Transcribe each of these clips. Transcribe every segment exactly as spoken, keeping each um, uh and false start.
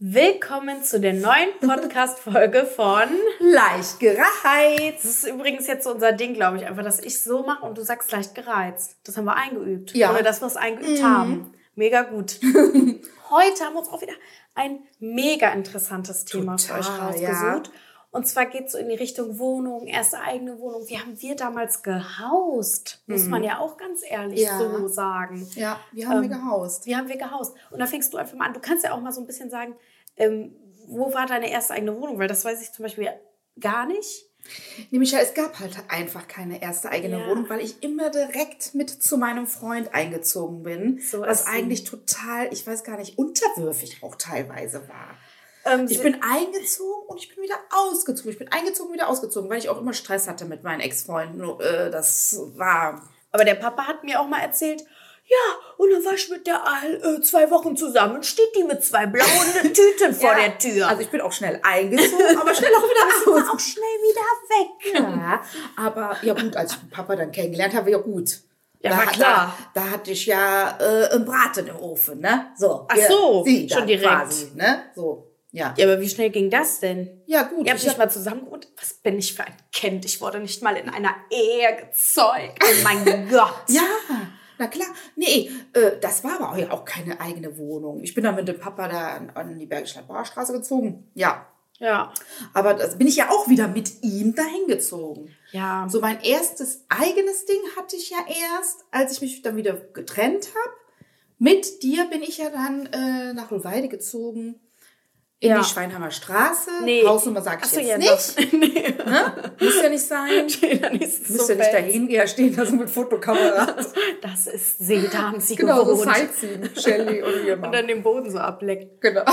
Willkommen zu der neuen Podcast-Folge von Leicht gereizt. Das ist übrigens jetzt so unser Ding, glaube ich, einfach, dass ich so mache und du sagst leicht gereizt. Das haben wir eingeübt. Ja. Oder dass wir es eingeübt Mhm. haben. Mega gut. Heute haben wir uns auch wieder ein mega interessantes Thema Total, für euch rausgesucht. ja. Und zwar geht es so in die Richtung Wohnung, erste eigene Wohnung. Wie haben wir damals gehaust? Muss man ja auch ganz ehrlich Ja. so sagen. Ja, wie haben Ähm, wir gehaust? Wie haben wir gehaust? Und da fängst du einfach mal an. Du kannst ja auch mal so ein bisschen sagen, ähm, wo war deine erste eigene Wohnung? Weil das weiß ich zum Beispiel gar nicht. Nämlich, ja, es gab halt einfach keine erste eigene Ja. Wohnung, weil ich immer direkt mit zu meinem Freund eingezogen bin. So was ist sie. eigentlich total, ich weiß gar nicht, unterwürfig auch teilweise war. Ähm, Ich bin eingezogen und ich bin wieder ausgezogen. Ich bin eingezogen und wieder ausgezogen, weil ich auch immer Stress hatte mit meinen Ex-Freunden. Äh, Das war... aber der Papa hat mir auch mal erzählt, ja, und dann war ich mit der Al äh, zwei Wochen zusammen, steht die mit zwei blauen Tüten vor Ja, der Tür. Also ich bin auch schnell eingezogen, aber schnell auch wieder aus. auch schnell wieder weg. Ja, aber ja gut, als ich den Papa dann kennengelernt habe, ja gut. Ja, da, war klar. Da, da hatte ich ja äh, einen Braten im Ofen, ne? So. Ach ja, so, sie schon dann direkt. Quasi, ne? So, ja. Ja, aber wie schnell ging das denn? Ja gut. Ihr habt ich nicht hab- mal zusammen gewohnt? Was bin ich für ein Kind? Ich wurde nicht mal in einer Ehe gezeugt. Oh mein Gott. Ja, na klar. Nee, äh, das war aber auch, ja auch keine eigene Wohnung. Ich bin dann mit dem Papa da an, an die Bergische Landbauer Straße gezogen. Ja. Ja. Aber das bin ich ja auch wieder mit ihm dahin gezogen. Ja. So mein erstes eigenes Ding hatte ich ja erst, als ich mich dann wieder getrennt habe. Mit dir bin ich ja dann äh, nach Hohlweide gezogen. In Ja. die Schweinheimer Straße. Nee. Hausnummer sage ich Ach so, jetzt ja, nicht. doch. Nee. Ne? Muss ja nicht sein. Dann ist es Müsst so ja nicht fest. dahin gehen, stehen da so mit Fotokamera. Das ist sie, da haben sie Genau, so gewohnt. Sightseeing, Shelly und ihr Und Mann. dann den Boden so ableckt. Genau.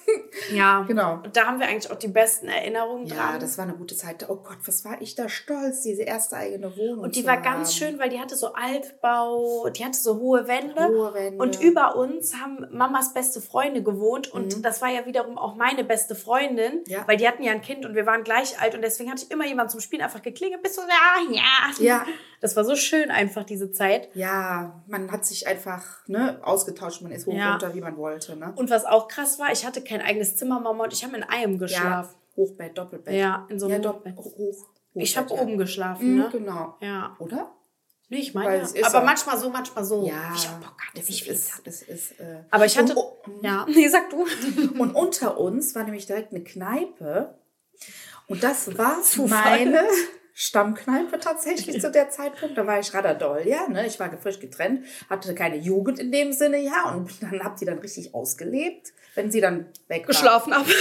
Ja, Genau. Und da haben wir eigentlich auch die besten Erinnerungen Ja, dran. das war eine gute Zeit. Oh Gott, was war ich da stolz, diese erste eigene Wohnung Und die zu war haben. ganz schön, weil die hatte so Altbau, die hatte so hohe Wände. Hohe Wände. Und über uns haben Mamas beste Freunde gewohnt. Und Mhm. das war ja wiederum auch meine beste Freundin, Ja. weil die hatten ja ein Kind und wir waren gleich alt. Und deswegen hatte ich immer jemanden zum Spielen einfach geklingelt. Bist du da? Ja. Ja. Das war so schön einfach, diese Zeit. Ja, man hat sich einfach ne, ausgetauscht, man ist hoch und Ja. runter, wie man wollte. Ne? Und was auch krass war, ich hatte kein eigenes Zimmer, Mama und ich haben in einem geschlafen. Ja, Hochbett, Doppelbett. Ja, in so einem ja, Hochbett. Dopp- hoch, Ich Hochbett, habe ja. oben geschlafen, Mhm, ne? genau. Ja. Oder? Nee, ich meine, Weil ja. es ist aber auch- manchmal so, manchmal so. Ja. Wie ich auch Bock hatte, wie ich will. ist, das ist, äh, Aber ich hatte, Und, oh, ja, nee, sag du. und unter uns war nämlich direkt eine Kneipe. Und das war Zufall. meine Stammkneipe tatsächlich zu der Zeitpunkt. Da war ich Radadoll, ja. Ne? Ich war frisch getrennt, hatte keine Jugend in dem Sinne, ja. Und dann habt ihr dann richtig ausgelebt, wenn sie dann weg war. Geschlafen ab.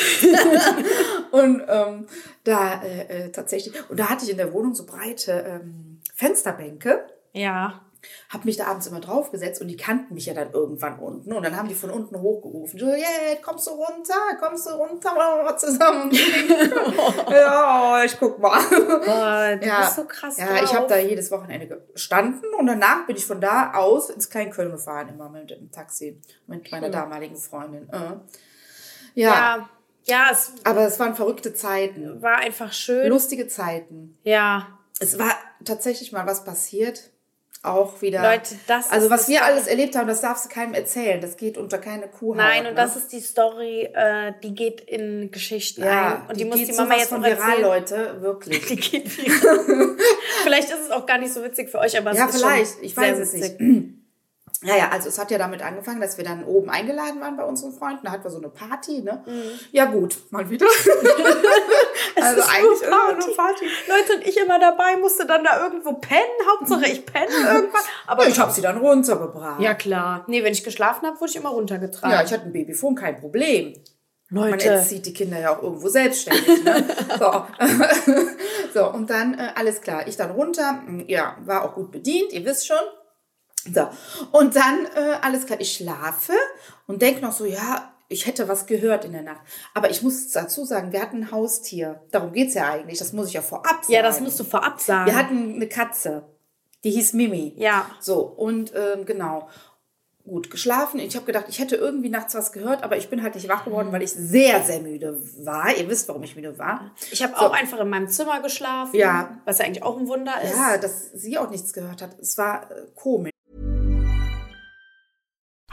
Und ähm, da äh, äh, tatsächlich, und da hatte ich in der Wohnung so breite ähm, Fensterbänke, Ja. hab mich da abends immer draufgesetzt und die kannten mich ja dann irgendwann unten. Und dann haben die von unten hochgerufen, Juliette, kommst du runter, kommst du runter, wollen wir mal zusammen trinken? Ja, ich guck mal. Boah, du Ja. bist so krass Ja, drauf. ich habe da jedes Wochenende gestanden und danach bin ich von da aus ins Kleinköln gefahren, immer mit dem Taxi, mit meiner Schön. damaligen Freundin. Äh. Ja, Ja, ja, es aber es waren verrückte Zeiten, war einfach schön. lustige Zeiten. Ja, Es war tatsächlich mal was passiert. Auch wieder. Leute, das ist Also was die wir Story. alles erlebt haben, das darfst du keinem erzählen. Das geht unter keine Kuhhaut. nein, und ne? das ist die Story, äh, die geht in Geschichten ja, ein. Und die, muss geht die Mama sowas jetzt von noch viral, erzählen. Leute, wirklich. Die geht viral. Vielleicht ist es auch gar nicht so witzig für euch, aber es Ja, ist vielleicht. schon Ich sehr weiß es witzig. nicht. Ja, ja, also es hat ja damit angefangen, dass wir dann oben eingeladen waren bei unseren Freunden. Da hatten wir so eine Party, ne? Ja gut, mal wieder. also ist eigentlich nur immer eine Party. Leute und ich immer dabei, musste dann da irgendwo pennen. Hauptsache ich penne irgendwann. Aber Ich habe sie dann runtergebracht. ja klar. Nee, wenn ich geschlafen habe, wurde ich immer runtergetragen. Ja, ich hatte ein Babyphone, kein Problem. Man Leute, erzieht die Kinder ja auch irgendwo selbstständig. Ne? so. so, und dann äh, alles klar. Ich dann runter. Ja, war auch gut bedient, ihr wisst schon. So, und dann äh, alles klar. Ich schlafe und denke noch so, ja, ich hätte was gehört in der Nacht. Aber ich muss dazu sagen, wir hatten ein Haustier. Darum geht's ja eigentlich. Das muss ich ja vorab sagen. ja, das musst du vorab sagen. Wir hatten eine Katze. Die hieß Mimi. Ja. So, und ähm, genau. Gut geschlafen. Ich habe gedacht, ich hätte irgendwie nachts was gehört, aber ich bin halt nicht wach geworden, weil ich sehr, sehr müde war. Ihr wisst, warum ich müde war. Ich habe So. auch einfach in meinem Zimmer geschlafen, Ja. was ja eigentlich auch ein Wunder ist. Ja, dass sie auch nichts gehört hat. Es war äh, komisch.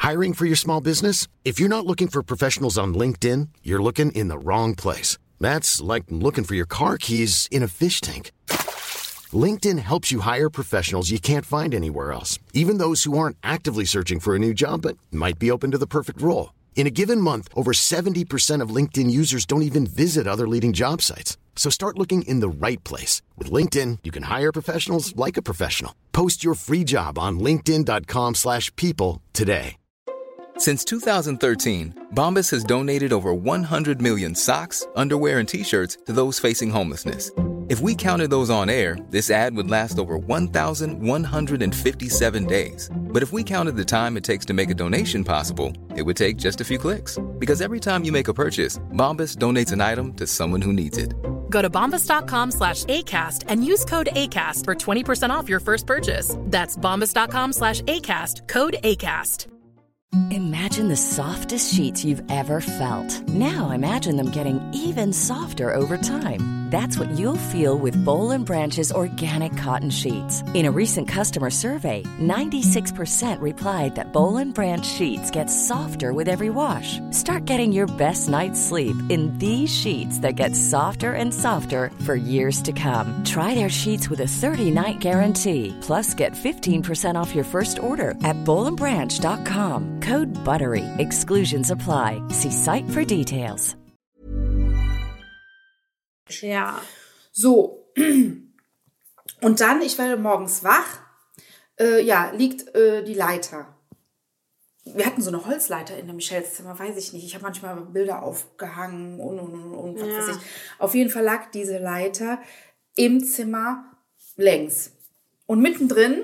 Hiring for your small business? If you're not looking for professionals on LinkedIn, you're looking in the wrong place. That's like looking for your car keys in a fish tank. LinkedIn helps you hire professionals you can't find anywhere else, even those who aren't actively searching for a new job but might be open to the perfect role. In a given month, over seventy percent of LinkedIn users don't even visit other leading job sites. So start looking in the right place. With LinkedIn, you can hire professionals like a professional. Post your free job on linkedin dot com slash people today. Since two thousand thirteen, Bombas has donated over one hundred million socks, underwear, and T-shirts to those facing homelessness. If we counted those on air, this ad would last over one thousand one hundred fifty-seven days. But if we counted the time it takes to make a donation possible, it would take just a few clicks. Because every time you make a purchase, Bombas donates an item to someone who needs it. Go to bombas.com slash ACAST and use code ACAST for twenty percent off your first purchase. That's bombas.com slash ACAST, code ACAST. Imagine the softest sheets you've ever felt. Now imagine them getting even softer over time. That's what you'll feel with Boll and Branch's organic cotton sheets. In a recent customer survey, ninety-six percent replied that Boll and Branch sheets get softer with every wash. Start getting your best night's sleep in these sheets that get softer and softer for years to come. Try their sheets with a thirty-night guarantee. Plus, get fifteen percent off your first order at boll and branch dot com. Code BUTTERY. Exclusions apply. See site for details. Ja. So. Und dann, ich werde morgens wach, äh, ja, liegt äh, die Leiter. Wir hatten so eine Holzleiter in dem Michels Zimmer, weiß ich nicht. Ich habe manchmal Bilder aufgehangen und, und, und, und was Ja. weiß ich. Auf jeden Fall lag diese Leiter im Zimmer längs. Und mittendrin,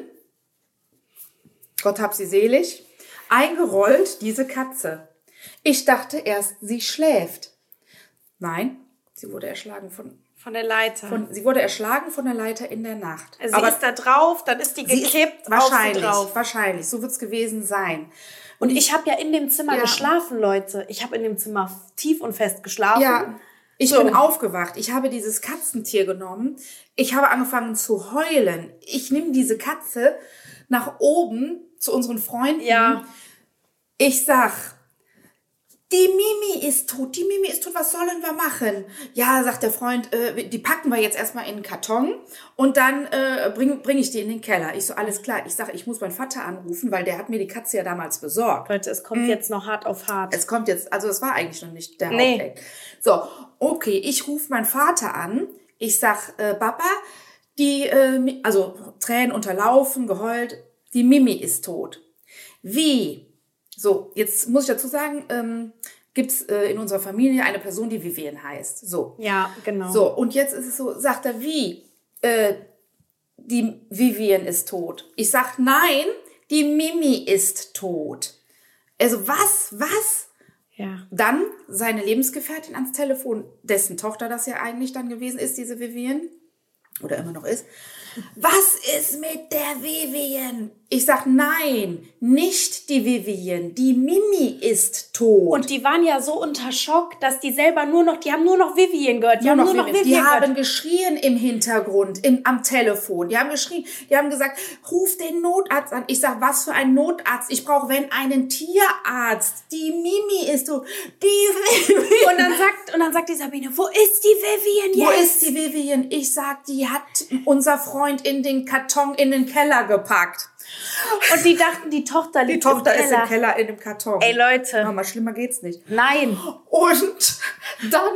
Gott hab sie selig, eingerollt diese Katze. Ich dachte erst, sie schläft. Nein, sie wurde erschlagen von... Von der Leiter. Von, sie wurde erschlagen von der Leiter in der Nacht. Also Aber sie ist da drauf, dann ist die sie gekippt, ist wahrscheinlich, auf sie drauf. wahrscheinlich, so wird es gewesen sein. Und ich habe ja in dem Zimmer Ja. geschlafen, Leute. Ich habe in dem Zimmer tief und fest geschlafen. Ja, ich So. bin aufgewacht. Ich habe dieses Katzentier genommen. Ich habe angefangen zu heulen. Ich nehme diese Katze nach oben zu unseren Freunden. Ja. Ich sag, die Mimi ist tot, die Mimi ist tot, was sollen wir machen? Ja, sagt der Freund, äh, die packen wir jetzt erstmal in einen Karton und dann äh, bringe bring ich die in den Keller. Ich so, alles klar. Ich sage, ich muss meinen Vater anrufen, weil der hat mir die Katze ja damals besorgt. Leute, es kommt jetzt noch hart auf hart. Es kommt jetzt, also es war eigentlich noch nicht der Nee. Hauptakt. So, okay, ich rufe meinen Vater an. Ich sag, äh, Papa, die, äh, Mi- also Tränen unterlaufen, geheult, die Mimi ist tot. Wie? So, jetzt muss ich dazu sagen, ähm, gibt's äh, in unserer Familie eine Person, die Vivian heißt. So. Ja, genau. So, und jetzt ist es so, sagt er, wie? Äh, die Vivian ist tot. Ich sag, nein, die Mimi ist tot. Also was, was? Ja. Dann seine Lebensgefährtin ans Telefon, dessen Tochter das ja eigentlich dann gewesen ist, diese Vivian, oder immer noch ist. Was ist mit der Vivian? Ich sag, nein, nicht die Vivian, die Mimi ist tot. Und die waren ja so unter Schock, dass die selber nur noch, die haben nur noch Vivian gehört. Die Nur haben noch nur noch Vivian. Vivian Die haben gehört. geschrien im Hintergrund, im, am Telefon. Die haben geschrien, die haben gesagt, ruf den Notarzt an. Ich sag, was für ein Notarzt? Ich brauche, wenn, einen Tierarzt. Die Mimi ist tot. Die Vivian. Und dann sagt, und dann sagt die Sabine, wo ist die Vivian jetzt? Wo ist die Vivian? Ich sag, die hat unser Freund in den Karton in den Keller gepackt. Und die dachten, die Tochter Die liegt Tochter im ist Keller. im Keller in dem Karton. Ey, Leute. Mama, schlimmer geht's nicht. Nein. Und dann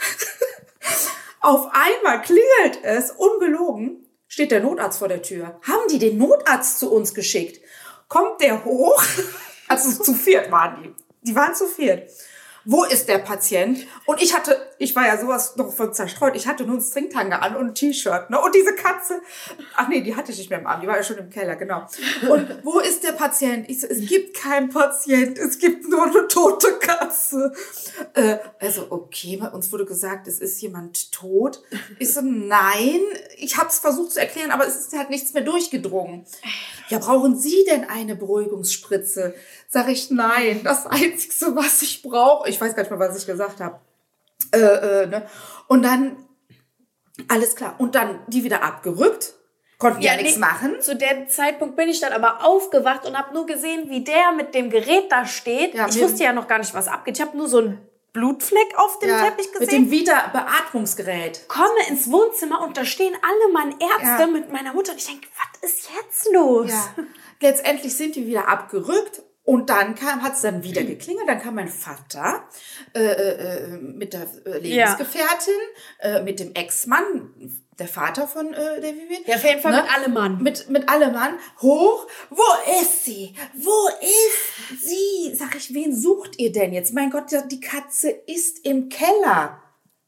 auf einmal klingelt es, ungelogen, steht der Notarzt vor der Tür. Haben die den Notarzt zu uns geschickt? Kommt der hoch? Also zu viert waren die. Die waren zu viert. Wo ist der Patient? Und ich hatte, ich war ja sowas noch von zerstreut, ich hatte nur einen Stringtanga an und ein T-Shirt, ne? Und diese Katze, ach nee, die hatte ich nicht mehr im Arm, die war ja schon im Keller, genau. Und wo ist der Patient? Ich so, es gibt keinen Patient, es gibt nur eine tote Katze. Äh, also, okay, bei uns wurde gesagt, es ist jemand tot. Ich so, nein, ich habe es versucht zu erklären, aber es ist halt nichts mehr durchgedrungen. Ja, brauchen Sie denn eine Beruhigungsspritze? Sag ich, nein, das Einzige, was ich brauche, ich weiß gar nicht mehr, was ich gesagt habe. Äh, äh, ne? Und dann, alles klar, und dann die wieder abgerückt. konnten ja, ja nichts nee, machen. Zu dem Zeitpunkt bin ich dann aber aufgewacht und habe nur gesehen, wie der mit dem Gerät da steht. Ja, ich wusste ja noch gar nicht, was abgeht. Ich habe nur so einen Blutfleck auf dem ja, Teppich gesehen. Mit dem Wiederbeatmungsgerät. Komme ins Wohnzimmer und da stehen alle meine Ärzte ja. mit meiner Mutter. Und ich denke, was ist jetzt los? Ja. Letztendlich sind wir wieder abgerückt. Und dann kam, hat es dann wieder geklingelt, dann kam mein Vater äh, äh, mit der Lebensgefährtin, ja. äh, mit dem Ex-Mann, der Vater von äh, der Vivian. Ja, auf jeden Fall ne? mit Allemann. Mit, mit Allemann, hoch. Wo ist sie? Wo ist sie? Sag ich, wen sucht ihr denn jetzt? Mein Gott, die Katze ist im Keller.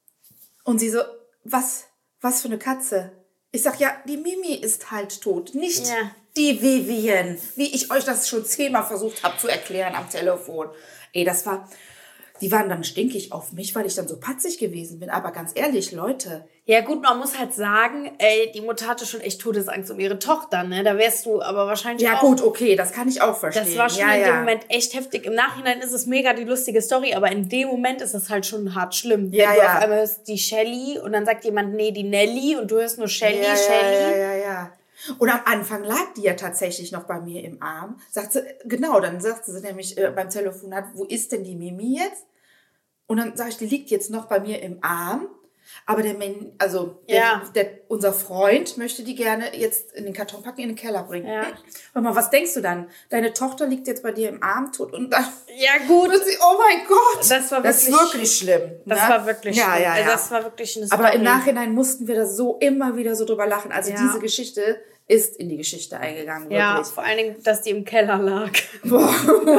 Und sie so, was, was für eine Katze? Ich sag, ja, die Mimi ist halt tot, nicht ja. die Vivian, wie ich euch das schon zehnmal versucht habe zu erklären am Telefon. Ey, das war, die waren dann stinkig auf mich, weil ich dann so patzig gewesen bin. Aber ganz ehrlich, Leute. Ja gut, man muss halt sagen, ey, die Mutter hatte schon echt Todesangst um ihre Tochter, ne? Da wärst du aber wahrscheinlich ja, auch... Ja gut, okay, das kann ich auch verstehen. Das war schon ja, in ja. dem Moment echt heftig. Im Nachhinein ist es mega die lustige Story, aber in dem Moment ist es halt schon hart schlimm. Ja, Wenn du ja. auf einmal hörst die Shelly und dann sagt jemand, nee, die Nelly und du hörst nur Shelly, ja, Shelly. Ja, ja, ja, ja. Und am Anfang lag die ja tatsächlich noch bei mir im Arm. Sagt sie, genau, dann sagte sie nämlich äh, beim Telefonat, wo ist denn die Mimi jetzt? Und dann sage ich, die liegt jetzt noch bei mir im Arm. Aber der, Men- also der, ja. der, unser Freund möchte die gerne jetzt in den Karton packen, in den Keller bringen. Ja. Hör mal, was denkst du dann? Deine Tochter liegt jetzt bei dir im Arm tot und dann ja, gut. wird sie, oh mein Gott. Das war wirklich, das ist wirklich schlimm. Das ne? war wirklich ja, schlimm. Ja, ja. Also das war wirklich eine Story. Aber im Nachhinein mussten wir da so immer wieder so drüber lachen. Also ja. diese Geschichte ist in die Geschichte eingegangen. Wirklich. Ja, vor allen Dingen, dass die im Keller lag. Boah.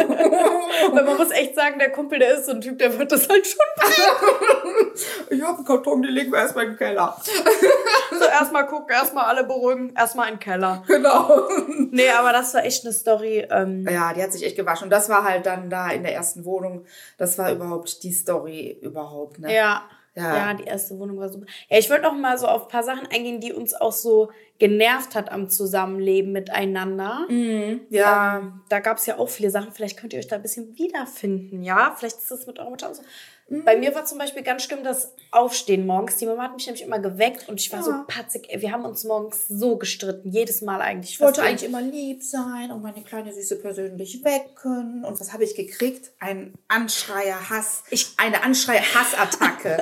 Weil man muss echt sagen, der Kumpel, der ist so ein Typ, der wird das halt schon bringen. Ich hab einen Karton, den legen wir erstmal im Keller. So, erstmal gucken, erstmal alle beruhigen, erstmal in den Keller. Genau. Nee, aber das war echt eine Story. Ähm ja, die hat sich echt gewaschen. Und das war halt dann da in der ersten Wohnung, das war überhaupt die Story überhaupt, ne? Ja. Ja. ja, die erste Wohnung war super. Ja, ich wollte noch mal so auf ein paar Sachen eingehen, die uns auch so genervt hat am Zusammenleben miteinander. Mhm, ja. Ähm, da gab es ja auch viele Sachen. Vielleicht könnt ihr euch da ein bisschen wiederfinden, ja? Vielleicht ist das mit eurer Mutter so. Mhm. Bei mir war zum Beispiel ganz schlimm das Aufstehen morgens. Die Mama hat mich nämlich immer geweckt und ich war ja. so patzig. Wir haben uns morgens so gestritten. Jedes Mal eigentlich. Ich wollte eigentlich immer lieb sein und meine kleine Süße persönlich wecken. Und was habe ich gekriegt? Ein Anschreier-Hass. Ich, eine Anschreier-Hassattacke.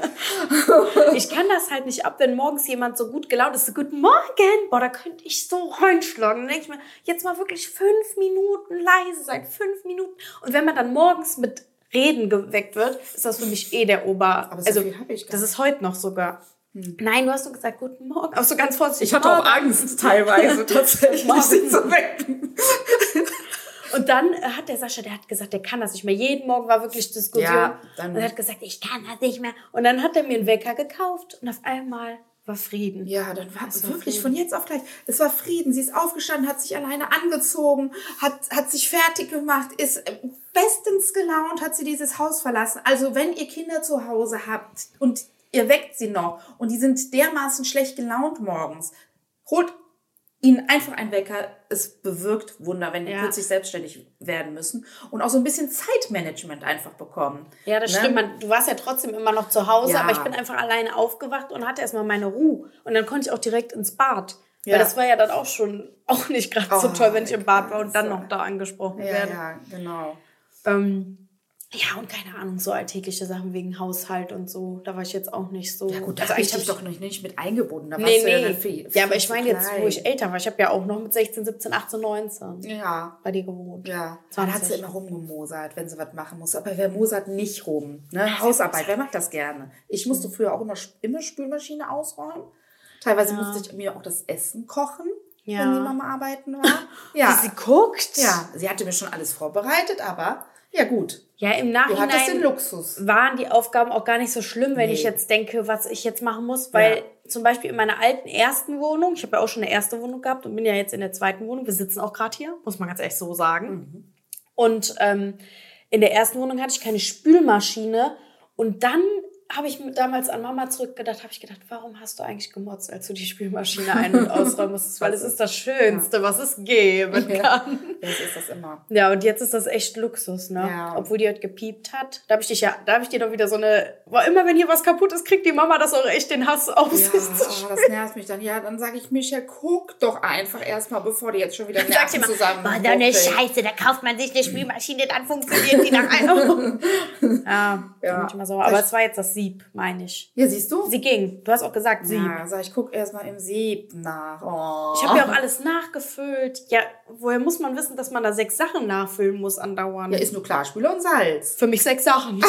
Ich kann das halt nicht ab, wenn morgens jemand so gut gelaunt ist. So, guten Morgen. Boah, da könnte ich so reinschlagen. Dann denke ich mir, jetzt mal wirklich fünf Minuten leise sein. Fünf Minuten. Und wenn man dann morgens mit Reden geweckt wird, ist das für mich eh der Ober... Aber so also, viel hab ich gar das nicht. ist heute noch sogar. Hm. Nein, du hast nur gesagt, guten Morgen. Aber so ganz vorsichtig. Ich hatte auch Angst teilweise tatsächlich, sie zu wecken. Und dann hat der Sascha, der hat gesagt, der kann das nicht mehr. Jeden Morgen war wirklich Diskussion. Ja, dann und er hat gesagt, ich kann das nicht mehr. Und dann hat er mir einen Wecker gekauft und auf einmal war Frieden. Ja, dann war es wirklich Frieden. von jetzt auf gleich. Es war Frieden. Sie ist aufgestanden, hat sich alleine angezogen, hat, hat sich fertig gemacht, ist bestens gelaunt, hat sie dieses Haus verlassen. Also wenn ihr Kinder zu Hause habt und ihr weckt sie noch und die sind dermaßen schlecht gelaunt morgens, holt ihnen einfach einen Wecker. Es bewirkt Wunder, wenn die ja. plötzlich selbstständig werden müssen und auch so ein bisschen Zeitmanagement einfach bekommen. Ja, das ne? stimmt. Man, du warst ja trotzdem immer noch zu Hause, ja. aber ich bin einfach alleine aufgewacht und hatte erstmal meine Ruhe. Und dann konnte ich auch direkt ins Bad. Ja. Weil das war ja dann auch schon auch nicht gerade oh, so toll, wenn ich im Bad war und dann noch da angesprochen ja, werde. Ja, genau. Ähm, ja, und keine Ahnung, so alltägliche Sachen wegen Haushalt und so. Da war ich jetzt auch nicht so... Ja gut, da also habe ich dich doch noch nicht mit eingebunden. Da nee, warst nee. Du ja, viel, viel ja, aber ich meine jetzt, wo ich älter war. Ich habe ja auch noch mit sechzehn, siebzehn, achtzehn, neunzehn ja. bei dir gewohnt. Ja, dann hat sie immer rumgemosert, wenn sie was machen muss. Aber wer mosert nicht rum? Ne? Hausarbeit, wer macht das gerne? Ich musste früher auch immer, immer Spülmaschine ausräumen. Teilweise ja. musste ich mir auch das Essen kochen, ja. wenn die Mama arbeiten war. Ja. Wie sie guckt? Ja, sie hatte mir schon alles vorbereitet, aber ja gut. Ja, im Nachhinein du hattest den Luxus. Waren die Aufgaben auch gar nicht so schlimm, wenn nee. ich jetzt denke, was ich jetzt machen muss. Weil ja. zum Beispiel in meiner alten ersten Wohnung, ich habe ja auch schon eine erste Wohnung gehabt und bin ja jetzt in der zweiten Wohnung. Wir sitzen auch gerade hier, muss man ganz ehrlich so sagen. Mhm. Und ähm, in der ersten Wohnung hatte ich keine Spülmaschine. Und dann habe ich damals an Mama zurückgedacht, habe ich gedacht, warum hast du eigentlich gemotzt, als du die Spülmaschine ein- und ausräumen musstest? Weil es ist das Schönste, ja. was es geben kann. Ja, das ist das immer. Ja, und jetzt ist das echt Luxus, ne? Ja. Obwohl die heute gepiept hat. Da habe ich dich ja, da habe ich dir doch wieder so eine, war immer wenn hier was kaputt ist, kriegt die Mama das auch echt den Hass auf sich. Ja, oh, das nervt mich dann. Ja, dann sage ich, Micha, guck doch einfach erstmal, bevor die jetzt schon wieder Nerven zusammen. War doch eine Scheiße, da kauft man sich eine Spülmaschine, dann funktioniert die nach einem. Ja, ja. Bin ich immer so. Aber es war jetzt das Sieb, meine ich. Ja, siehst du? Sie ging. Du hast auch gesagt, Sieb. Ja, sag ich, guck erstmal im Sieb nach. Oh. Ich habe ja auch alles nachgefüllt. Ja, woher muss man wissen, dass man da sechs Sachen nachfüllen muss andauernd? Ja, ist nur Klarspüler und Salz. Für mich sechs Sachen.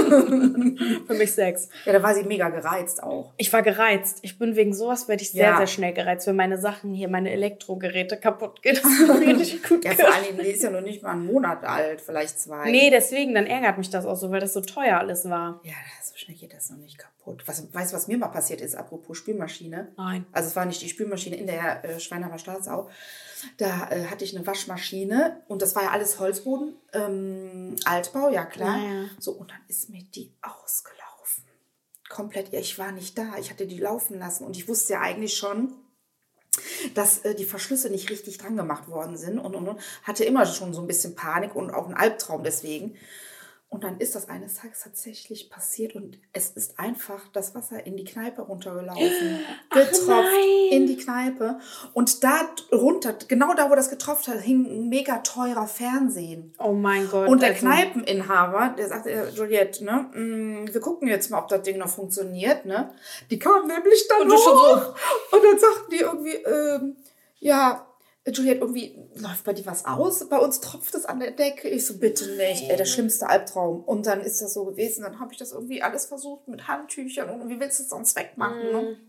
Für mich sechs. Ja, da war sie mega gereizt auch. Ich war gereizt. Ich bin wegen sowas, werde ich sehr, ja. sehr schnell gereizt. Wenn meine Sachen hier, meine Elektrogeräte kaputt gehen, das ist richtig gut. Ja, vor allem, die ist ja noch nicht mal einen Monat alt, vielleicht zwei. Nee, deswegen, dann ärgert mich das auch so, weil das so teuer alles war. Ja, so schnell geht das noch nicht kaputt. Was, weißt du, was mir mal passiert ist, apropos Spülmaschine? Nein. Also es war nicht die Spülmaschine in der äh, Schweinheimer Staatsau. Da äh, hatte ich eine Waschmaschine und das war ja alles Holzboden, ähm, Altbau, ja klar. Ja, ja. So, und dann ist mir die ausgelaufen. Komplett, ja, ich war nicht da. Ich hatte die laufen lassen und ich wusste ja eigentlich schon, dass äh, die Verschlüsse nicht richtig dran gemacht worden sind und, und, und hatte immer schon so ein bisschen Panik und auch einen Albtraum deswegen. Und dann ist das eines Tages tatsächlich passiert und es ist einfach das Wasser in die Kneipe runtergelaufen. Ach, getropft nein. in die Kneipe. Und da runter, genau da, wo das getropft hat, hing ein mega teurer Fernsehen. Oh mein Gott. Und der also Kneipeninhaber, der sagte, Juliette, ne, mh, wir gucken jetzt mal, ob das Ding noch funktioniert, ne. Die kamen nämlich dann und, hoch. So. Und dann sagten die irgendwie, ähm, ja, Juliette, irgendwie läuft bei dir was aus? Bei uns tropft es an der Decke. Ich so, bitte nicht. Ey, der schlimmste Albtraum. Und dann ist das so gewesen. Dann habe ich das irgendwie alles versucht mit Handtüchern. Und wie willst du es sonst wegmachen? Mm. Ne?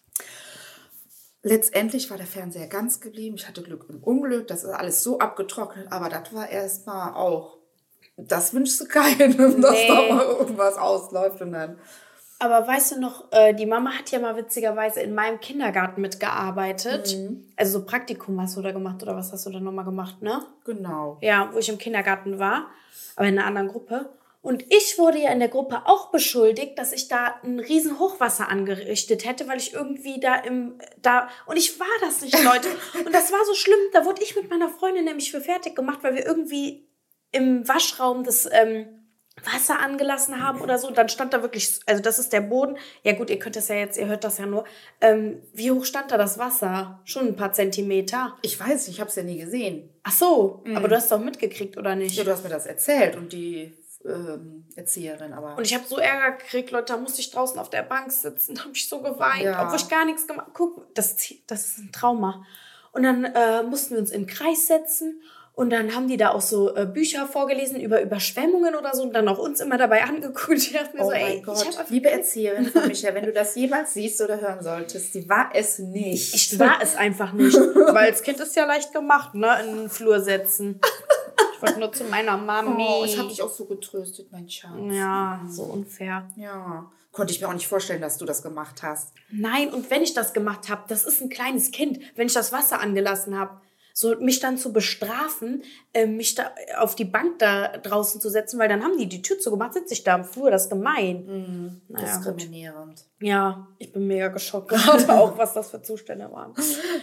Letztendlich war der Fernseher ganz geblieben. Ich hatte Glück im Unglück. Das ist alles so abgetrocknet. Aber das war erstmal auch, das wünschst du keinem, dass nee. da mal irgendwas ausläuft. Und dann... Aber weißt du noch, die Mama hat ja mal witzigerweise in meinem Kindergarten mitgearbeitet. Mhm. Also so Praktikum hast du da gemacht oder was hast du da nochmal gemacht, ne? Genau. Ja, wo ich im Kindergarten war, aber in einer anderen Gruppe. Und ich wurde ja in der Gruppe auch beschuldigt, dass ich da ein riesen Hochwasser angerichtet hätte, weil ich irgendwie da im, da, und ich war das nicht, Leute. Und das war so schlimm, da wurde ich mit meiner Freundin nämlich für fertig gemacht, weil wir irgendwie im Waschraum das, ähm, Wasser angelassen haben oder so. Und dann stand da wirklich, also das ist der Boden. Ja gut, ihr könnt das ja jetzt, ihr hört das ja nur. Ähm, wie hoch stand da das Wasser? Schon ein paar Zentimeter. Ich weiß, ich habe es ja nie gesehen. Ach so, mhm. aber du hast es doch mitgekriegt, oder nicht? Ja, du hast mir das erzählt und die ähm, Erzieherin, aber... Und ich habe so Ärger gekriegt, Leute, da musste ich draußen auf der Bank sitzen, da habe ich so geweint, ja. obwohl ich gar nichts gemacht habe. Guck, das, das ist ein Trauma. Und dann äh, mussten wir uns in den Kreis setzen. Und dann haben die da auch so äh, Bücher vorgelesen über Überschwemmungen oder so und dann auch uns immer dabei angeguckt. Ich dachte mir oh so, mein ey, Gott, ich liebe Erzieherin von Micha, wenn du das jemals siehst oder hören solltest, sie war es nicht. Ich war es einfach nicht, weil als Kind ist ja leicht gemacht, ne, in den Flur setzen. Ich wollte nur zu meiner Mami. Oh, ich habe dich auch so getröstet, mein Schatz. Ja, so unfair. Ja, konnte ich mir auch nicht vorstellen, dass du das gemacht hast. Nein, und wenn ich das gemacht habe, das ist ein kleines Kind, wenn ich das Wasser angelassen habe. So, mich dann zu bestrafen, äh, mich da auf die Bank da draußen zu setzen, weil dann haben die die Tür zugemacht, sitze ich da im Flur, das ist gemein. Mm, naja, diskriminierend. Gut. Ja, ich bin mega geschockt gerade auch, was das für Zustände waren.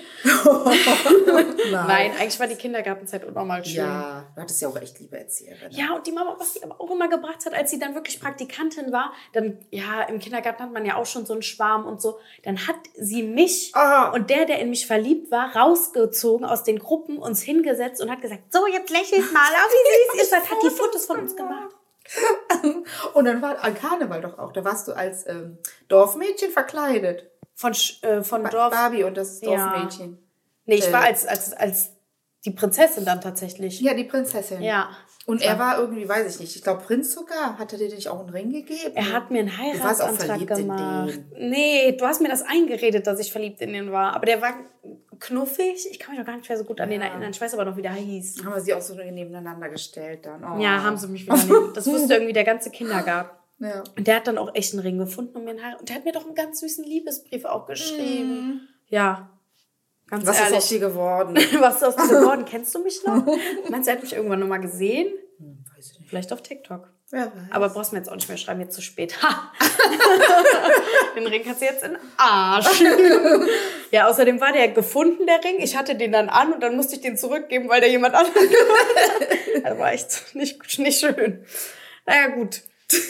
Nein. Nein, eigentlich war die Kindergartenzeit unnormal schön. Ja, du hattest ja auch echt liebe Erzieherin. Ja, und die Mama, was sie aber auch immer gebracht hat, als sie dann wirklich Praktikantin war, dann, ja, im Kindergarten hat man ja auch schon so einen Schwarm und so, dann hat sie mich ah. und der, der in mich verliebt war, rausgezogen aus den Gruppen, uns hingesetzt und hat gesagt, so, jetzt lächelt mal, oh, wie süß ihr seid, hat die Fotos von uns gemacht. Und dann war an Karneval doch auch, da warst du als ähm, Dorfmädchen verkleidet. Von, äh, von ba- Dorf... Barbie und das Dorfmädchen. Ja. Nee, ich äh. war als, als, als die Prinzessin dann tatsächlich. Ja, die Prinzessin. Ja. Und er war irgendwie, weiß ich nicht, ich glaube Prinz sogar, hat er dir nicht auch einen Ring gegeben? Er hat mir einen Heiratsantrag gemacht. In den. Nee, du hast mir das eingeredet, dass ich verliebt in den war. Aber der war knuffig. Ich kann mich noch gar nicht mehr so gut an ja. den erinnern. Ich weiß aber noch, wie der hieß. Haben wir sie auch so nebeneinander gestellt dann. Oh. Ja, haben sie mich wieder neben. Das wusste irgendwie der ganze Kindergarten. Ja. Und der hat dann auch echt einen Ring gefunden und mir einen Heirat. Und der hat mir doch einen ganz süßen Liebesbrief auch geschrieben. Mm. Ja. Ganz Was ehrlich. ist aus dir geworden? Was ist aus dir geworden? Kennst du mich noch? Meinst du, er hat mich irgendwann noch mal gesehen? Hm, weiß ich nicht. Vielleicht auf TikTok. Wer weiß. Aber brauchst mir jetzt auch nicht mehr schreiben, jetzt zu spät. Ha! Den Ring kannst du jetzt in den Arsch. Ja, außerdem war der gefunden, der Ring. Ich hatte den dann an und dann musste ich den zurückgeben, weil der jemand anderen gehört hat. Das war echt nicht, nicht schön. Naja, gut.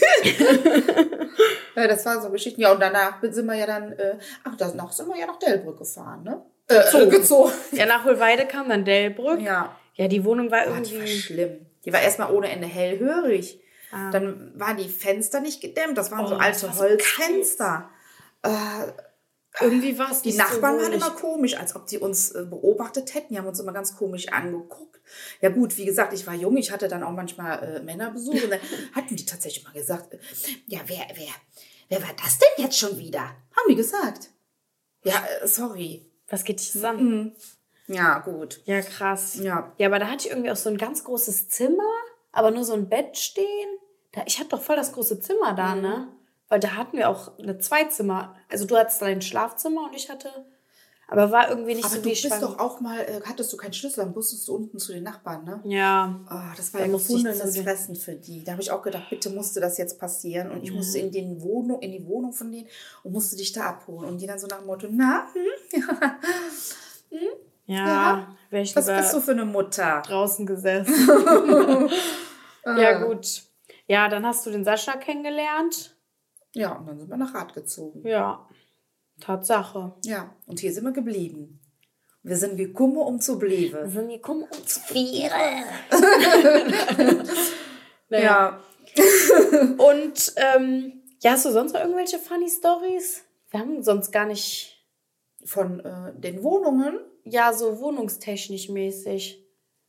Ja, das waren so Geschichten. Ja, und danach sind wir ja dann, äh, ach, danach sind wir ja nach Delbrück gefahren, ne? Äh, gezogen. gezogen. Ja, nach Hohlweide kam dann Delbrück. Ja. Ja, die Wohnung war Oh, irgendwie... die war schlimm. Die war erstmal ohne Ende hellhörig. Ah. Dann waren die Fenster nicht gedämmt. Das waren Oh, so alte das war so Holzfenster. Äh, Irgendwie war es die nicht Nachbarn so waren wohlig. immer komisch, als ob die uns äh, beobachtet hätten. Die haben uns immer ganz komisch angeguckt. Ja gut, wie gesagt, ich war jung. Ich hatte dann auch manchmal äh, Männerbesuch. Und dann hatten die tatsächlich mal gesagt, äh, ja, wer, wer, wer war das denn jetzt schon wieder? Haben die gesagt. Ja, äh, sorry. Was geht dich zusammen? Ja, gut. Ja, krass. Ja. Ja, aber da hatte ich irgendwie auch so ein ganz großes Zimmer, aber nur so ein Bett stehen. Da, ich hatte doch voll das große Zimmer da, Mhm. ne? Weil da hatten wir auch eine Zweizimmer. Also du hattest dein Schlafzimmer und ich hatte... Aber war irgendwie nicht Aber so du wie bist Schwang- doch auch mal, äh, hattest du keinen Schlüssel, dann musstest du unten zu den Nachbarn, ne? Ja. Oh, das war Da ja musste ich gefundenes zu den- Fressen für die. Da habe ich auch gedacht, bitte musste das jetzt passieren. Und ich musste in, den Wohnung, in die Wohnung von denen und musste dich da abholen. Und die dann so nach dem Motto, na, hm? Ja, Ja. wäre ich Was lieber bist du für eine Mutter? draußen gesessen. Ja, gut. Ja, dann hast du den Sascha kennengelernt. Ja, und dann sind wir nach Rad gezogen. Ja, Tatsache. Ja, und hier sind wir geblieben. Wir sind gekommen, um zu bleiben. sind gekommen um zu feiern. Ja. Und ähm, ja, hast du sonst noch irgendwelche funny Stories? Wir haben sonst gar nicht, Von äh, den Wohnungen. ja, so wohnungstechnisch mäßig.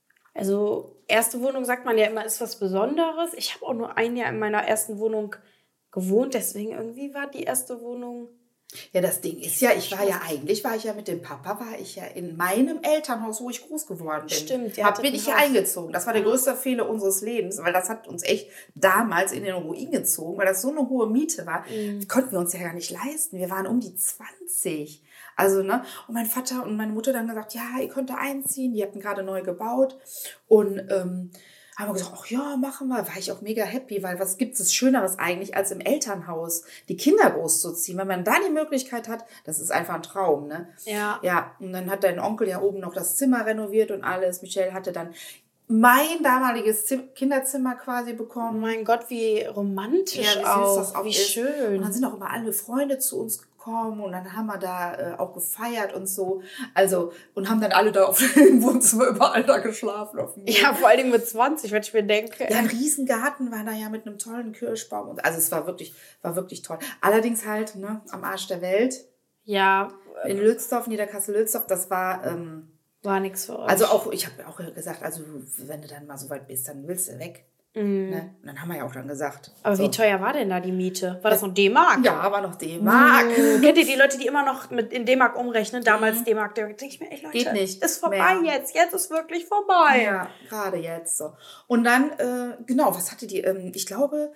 Also erste Wohnung sagt man ja immer, ist was Besonderes. Ich habe auch nur ein Jahr in meiner ersten Wohnung gewohnt, deswegen irgendwie war die erste Wohnung... Ja, das Ding ist ja, ich war ja eigentlich, war ich ja mit dem Papa, war ich ja in meinem Elternhaus, wo ich groß geworden bin. Stimmt, ihr Hab, hattet bin ein ich ja Haus. eingezogen. Das war der größte Fehler unseres Lebens, weil das hat uns echt damals in den Ruin gezogen, weil das so eine hohe Miete war. Mhm. Konnten wir uns ja gar nicht leisten. Wir waren um die zwanzig. Also, ne, und mein Vater und meine Mutter dann gesagt, ja, ihr könnt da einziehen. Die hatten gerade neu gebaut. Und, ähm, haben wir gesagt, ach ja, machen wir. War ich auch mega happy, weil was gibt es Schöneres eigentlich, als im Elternhaus die Kinder großzuziehen? Wenn man da die Möglichkeit hat, das ist einfach ein Traum, ne? Ja. Ja, und dann hat dein Onkel ja oben noch das Zimmer renoviert und alles. Michelle hatte dann mein damaliges Zim- Kinderzimmer quasi Oh bekommen. mein Gott, wie romantisch Ja, wie süß auch. das auch wie ist. schön. Und dann sind auch immer alle Freunde zu uns gekommen und dann haben wir da äh, auch gefeiert und so. Also, und haben dann alle da auf dem Wohnzimmer überall da geschlafen. Auf dem Ja, vor allen Dingen mit zwanzig, wenn ich mir denke. Ja, ein Riesengarten war da ja mit einem tollen Kirschbaum. Und, also es war wirklich, war wirklich toll. Allerdings halt, ne, am Arsch der Welt. Ja, In Lülsdorf, Niederkassel-Lülsdorf, das war, ähm, war nichts für euch. also auch, ich habe auch gesagt, also wenn du dann mal so weit bist, dann willst du weg. Ne? Und dann haben wir ja auch dann gesagt. Aber so. wie teuer war denn da die Miete? War das noch D-Mark? Ja, war noch D-Mark. Mm, Kennt ihr die Leute, die immer noch mit in D-Mark umrechnen? Damals D-Mark, da denke ich mir, ey Leute, Geht nicht ist vorbei mehr. jetzt. Jetzt ist wirklich vorbei. Ja, gerade jetzt so. Und dann, äh, genau, was hatte die? Ähm, ich glaube,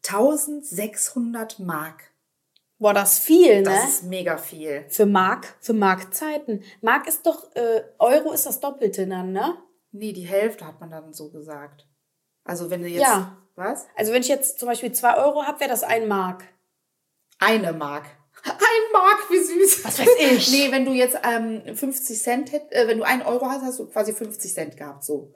eintausendsechshundert Mark. Boah, das ist viel, ne? Das ist mega viel. Für Mark, für Markzeiten. Mark ist doch, äh, Euro ist das Doppelte dann, ne? Nee, die Hälfte hat man dann so gesagt. Also wenn du jetzt, Ja. was? Also wenn ich jetzt zum Beispiel zwei Euro habe, wäre das ein Mark. Eine Mark. Ein Mark, wie süß. Was weiß ich. Nee, wenn du jetzt ähm, fünfzig Cent hätt, äh, wenn du einen Euro hast, hast du quasi fünfzig Cent gehabt, so.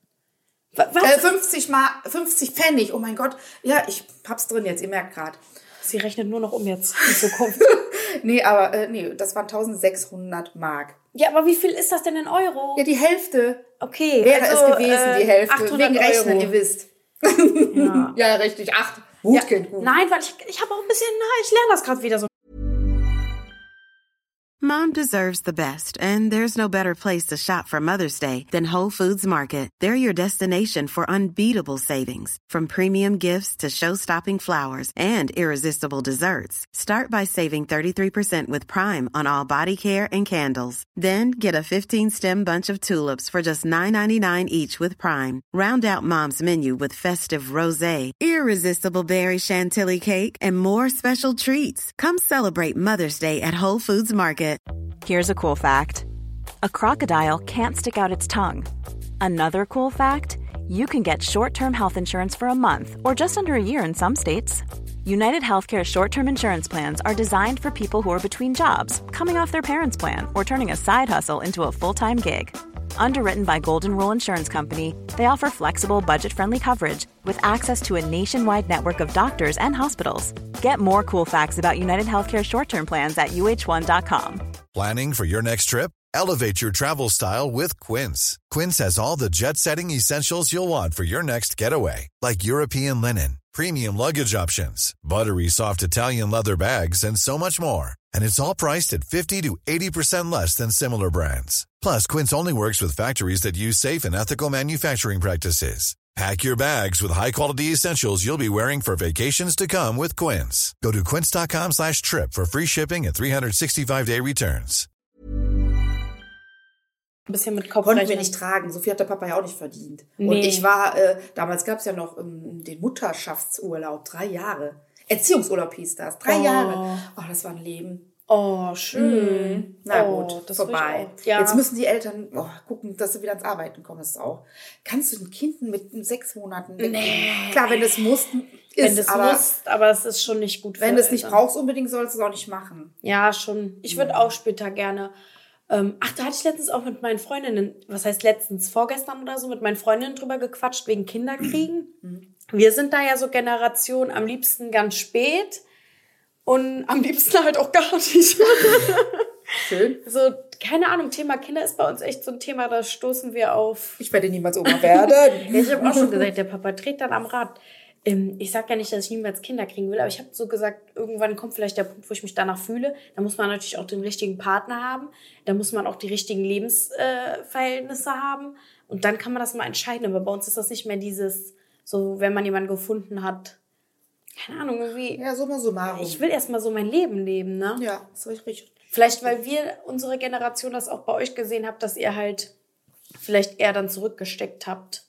Wa- Was? Äh, fünfzig Mark, fünfzig Pfennig, oh mein Gott. Ja, ich hab's drin jetzt, ihr merkt gerade. Sie rechnet nur noch um jetzt in Zukunft. Nee, aber, äh, nee, das waren eintausendsechshundert Mark. Ja, aber wie viel ist das denn in Euro? Ja, die Hälfte Okay. wäre also, es gewesen, äh, die Hälfte. achthundert Wegen Rechnen, Euro. ihr wisst. Ja. Ja, richtig, acht. Gut, Ja, Kind, gut. nein, weil ich, ich habe auch ein bisschen, na, ich lerne das gerade wieder so. Mom deserves the best, and there's no better place to shop for Mother's Day than Whole Foods Market. They're your destination for unbeatable savings, from premium gifts to show-stopping flowers and irresistible desserts. Start by saving thirty-three percent with Prime on all body care and candles. Then get a fifteen-stem bunch of tulips for just nine ninety-nine each with Prime. Round out Mom's menu with festive rosé, irresistible berry chantilly cake, and more special treats. Come celebrate Mother's Day at Whole Foods Market. Here's a cool fact. A crocodile can't stick out its tongue. Another cool fact, you can get short-term health insurance for a month or just under a year in some states. United Healthcare short-term insurance plans are designed for people who are between jobs, coming off their parents' plan, or turning a side hustle into a full-time gig. Underwritten by Golden Rule Insurance Company, they offer flexible, budget-friendly coverage with access to a nationwide network of doctors and hospitals. Get more cool facts about United Healthcare short-term plans at U H one dot com. Planning for your next trip? Elevate your travel style with Quince. Quince has all the jet-setting essentials you'll want for your next getaway, like European linen, premium luggage options, buttery soft Italian leather bags, and so much more. And it's all priced at fifty to eighty percent less than similar brands. Plus, Quince only works with factories that use safe and ethical manufacturing practices. Pack your bags with high-quality essentials you'll be wearing for vacations to come with Quince. Go to quince.com slash trip for free shipping and three sixty-five day returns. Ein bisschen mit Kopf Konnten wir nicht tragen. So viel hat der Papa ja auch nicht verdient. Nee. Und ich war, äh, damals gab es ja noch ähm, den Mutterschaftsurlaub, drei Jahre. Erziehungsurlaub hieß das, drei oh. Jahre. Oh, das war ein Leben. Oh, schön. Mhm. Na oh, gut, das vorbei. Ja. Jetzt müssen die Eltern oh, gucken, dass sie wieder ans Arbeiten kommen. Das ist auch. Kannst du ein Kind mit sechs Monaten wegnehmen? Nee. Klar, wenn du es musst, ist wenn es aber, musst, aber es ist schon nicht gut für wenn du es nicht brauchst unbedingt, sollst du es auch nicht machen. Ja, schon. Ich würde ja. auch später gerne. Ähm, ach, da hatte ich letztens auch mit meinen Freundinnen, was heißt letztens, vorgestern oder so, mit meinen Freundinnen drüber gequatscht wegen Kinderkriegen. Mhm. Wir sind da ja so Generation am liebsten ganz spät. Und am liebsten halt auch gar nicht. Schön. So, keine Ahnung, Thema Kinder ist bei uns echt so ein Thema, da stoßen wir auf. Ich werde niemals Oma werden. Ja, ich habe auch schon gesagt, der Papa dreht dann am Rad. Ähm, ich sage ja nicht, dass ich niemals Kinder kriegen will, aber ich habe so gesagt, irgendwann kommt vielleicht der Punkt, wo ich mich danach fühle. Da muss man natürlich auch den richtigen Partner haben. Da muss man auch die richtigen Lebensverhältnisse äh, haben. Und dann kann man das mal entscheiden. Aber bei uns ist das nicht mehr dieses, so, wenn man jemanden gefunden hat, keine Ahnung, irgendwie. Ja, summa summarum. Ich will erstmal so mein Leben leben, ne? Ja, das ist richtig. Vielleicht, weil wir, unsere Generation, das auch bei euch gesehen habt, dass ihr halt vielleicht eher dann zurückgesteckt habt.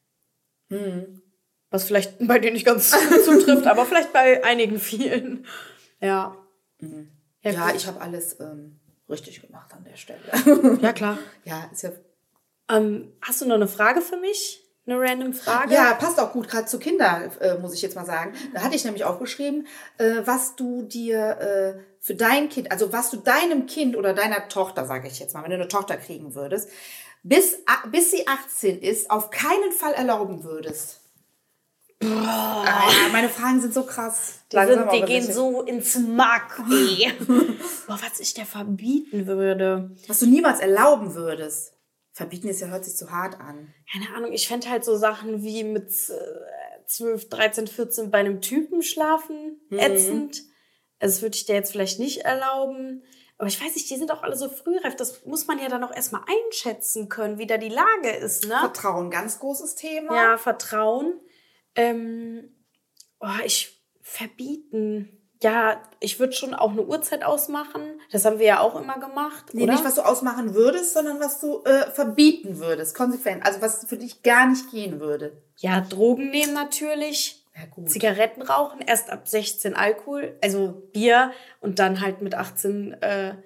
Hm. Was vielleicht bei dir nicht ganz zutrifft, aber vielleicht bei einigen vielen. Ja. Mhm. Ja, ja ich habe alles ähm, richtig gemacht an der Stelle. Ja, klar. Ja, ist ja. Ähm, hast du noch eine Frage für mich? Eine random Frage? Ja, passt auch gut, gerade zu Kindern, äh, muss ich jetzt mal sagen. Da hatte ich nämlich aufgeschrieben, äh, was du dir äh, für dein Kind, also was du deinem Kind oder deiner Tochter, sage ich jetzt mal, wenn du eine Tochter kriegen würdest, bis, bis sie achtzehn ist, auf keinen Fall erlauben würdest. Boah. Ah, meine Fragen sind so krass. Die, sind, die gehen so ins Mark. Boah, was ich dir verbieten würde. Was du niemals erlauben würdest. Verbieten ist ja, hört sich zu hart an. Keine Ahnung, ich fände halt so Sachen wie mit zwölf, dreizehn, vierzehn bei einem Typen schlafen mhm. ätzend. Also das würde ich dir jetzt vielleicht nicht erlauben. Aber ich weiß nicht, die sind auch alle so frühreif. Das muss man ja dann auch erstmal einschätzen können, wie da die Lage ist, ne? Vertrauen, ganz großes Thema. Ja, Vertrauen. Ähm, oh, ich verbieten. Ja, ich würde schon auch eine Uhrzeit ausmachen. Das haben wir ja auch immer gemacht, nee, oder? Nicht, was du ausmachen würdest, sondern was du äh, verbieten würdest, konsequent. Also was für dich gar nicht gehen würde. Ja, Drogen nehmen natürlich. Ja, gut. Zigaretten rauchen, erst ab sechzehn Alkohol, also Bier und dann halt mit achtzehn. Äh,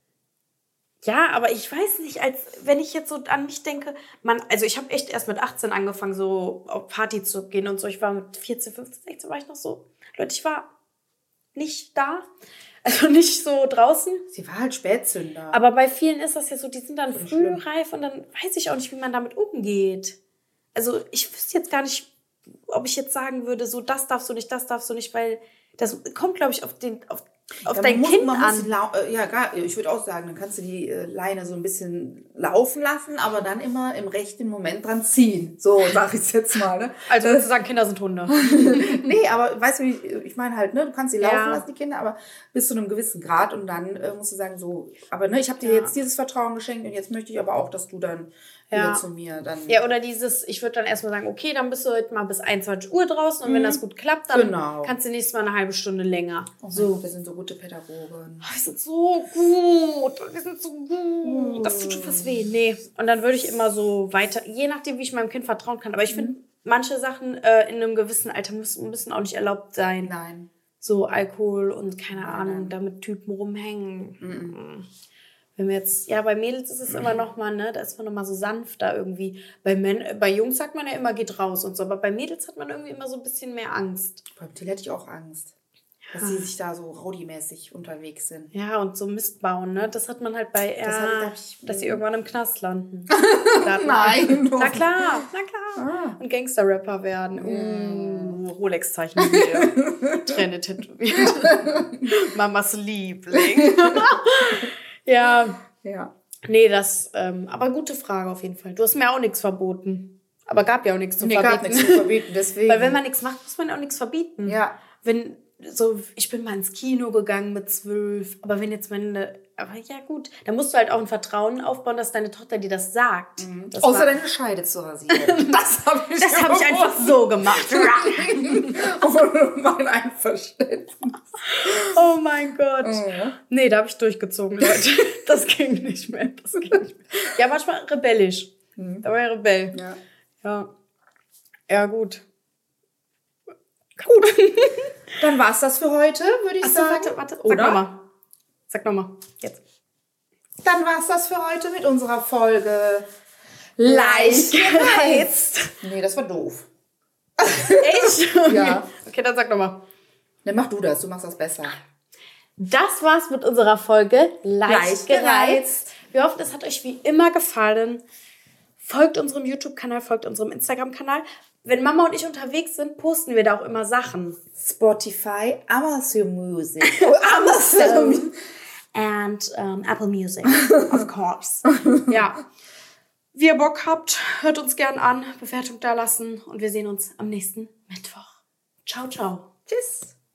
ja, aber ich weiß nicht, als wenn ich jetzt so an mich denke, man, also ich habe echt erst mit achtzehn angefangen, so auf Party zu gehen und so. Ich war mit vierzehn, fünfzehn, sechzehn war ich noch so. Leute, ich war nicht da, also nicht so draußen. Sie war halt Spätzünder. Aber bei vielen ist das ja so, die sind dann Voll früh reif und dann weiß ich auch nicht, wie man damit umgeht. Also ich wüsste jetzt gar nicht, ob ich jetzt sagen würde, so das darfst du nicht, das darfst du nicht, weil das kommt, glaube ich, auf den auf, auf ja, dein muss, Kind man an. Muss lau- äh, ja, gar, ich würde auch sagen, dann kannst du die äh, Leine so ein bisschen laufen lassen, aber dann immer im rechten Moment dran ziehen. So sag ich es jetzt mal. Ne? Also würdest du sagen, Kinder sind Hunde? Nee, aber weißt du, ich, ich meine halt, ne, du kannst sie laufen Ja. lassen, die Kinder, aber bis zu einem gewissen Grad und dann äh, musst du sagen, so, aber ne, ich habe dir Ja. jetzt dieses Vertrauen geschenkt und jetzt möchte ich aber auch, dass du dann Ja. wieder zu mir dann... Ja, oder dieses, ich würde dann erstmal sagen, okay, dann bist du heute mal bis einundzwanzig Uhr draußen und wenn das gut klappt, dann Genau. kannst du nächstes Mal eine halbe Stunde länger. Oh so. Gott, wir sind so gute Pädagogen. Oh, wir sind so gut, wir sind so gut. Das tut schon fast weh. Nee. Und dann würde ich immer so weiter, je nachdem, wie ich meinem Kind vertrauen kann. Aber ich finde, manche Sachen äh, in einem gewissen Alter müssen, müssen auch nicht erlaubt sein. Nein. So Alkohol und keine Nein, Ahnung, nein. da mit Typen rumhängen. Mhm. Wenn wir jetzt, ja, bei Mädels ist es immer noch mal, ne, da ist man noch mal so sanfter irgendwie. Bei, Män- bei Jungs sagt man ja immer, geht raus und so, aber bei Mädels hat man irgendwie immer so ein bisschen mehr Angst. Beim Till hätte ich auch Angst, dass Ja. sie sich da so rowdymäßig unterwegs sind. Ja, und so Mist bauen, ne, das hat man halt bei, ja, Das hatte- da hab ich- dass sie irgendwann im Knast landen. Da hat man- Nein. Na klar, na klar. Und Gangster-Rapper werden. Uh, Rolex-Zeichen hier. Träne tätowiert. Mamas Liebling. Ja. Ja. Nee, das, ähm, aber gute Frage auf jeden Fall. Du hast mir auch nichts verboten. Aber gab ja auch nichts zu Nee, verbieten. gab nichts zu verbieten, deswegen. Weil wenn man nichts macht, muss man auch nichts verbieten. Ja. Wenn, so, ich bin mal ins Kino gegangen mit zwölf, aber wenn jetzt meine, aber ja gut, dann musst du halt auch ein Vertrauen aufbauen, dass deine Tochter dir das sagt. Das Außer war- deine Scheide zu rasieren. Das habe ich Das habe ich einfach so gemacht. Aber mein Einverständnis. Oh mein Gott. Ja. Nee, da habe ich durchgezogen, Leute. Das ging nicht mehr. Das ging nicht mehr. Ja, manchmal rebellisch. Da war ich Rebell. Ja. Ja. Ja, gut. Gut. Dann war's das für heute, würde ich Achso, sagen. warte, warte. Sag Oder? nochmal. Sag nochmal. Jetzt. Dann war's das für heute mit unserer Folge Leicht gereizt. Nee, das war doof. Echt? Ja. Okay, dann sag nochmal. Dann mach du das, du machst das besser. Das war's mit unserer Folge Leicht, Leicht gereizt. gereizt. Wir hoffen, es hat euch wie immer gefallen. Folgt unserem YouTube-Kanal, folgt unserem Instagram-Kanal. Wenn Mama und ich unterwegs sind, posten wir da auch immer Sachen. Spotify, Amazon Music. Oh, Amazon. And um, Apple Music, of course. Ja. Wie ihr Bock habt, hört uns gern an, Bewertung da lassen und wir sehen uns am nächsten Mittwoch. Ciao, ciao. Tschüss.